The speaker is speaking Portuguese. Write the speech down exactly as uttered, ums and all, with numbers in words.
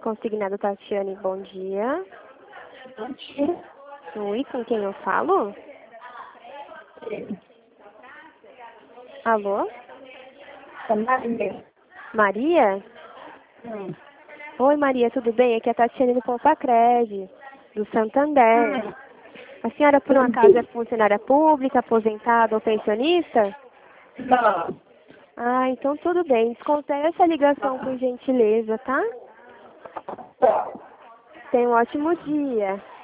Consignado Tatiane, bom dia. Bom dia. Oi, com quem eu falo? Alô? É Maria. Maria? Hum. Oi, Maria, tudo bem? Aqui é a Tatiane do Poupa-Cred, do Santander. Hum. A senhora, por um acaso, é funcionária pública, aposentada ou pensionista? Não. Ah, então tudo bem. Desconsidere essa ligação por gentileza, tá? Tá. Tenha um ótimo dia.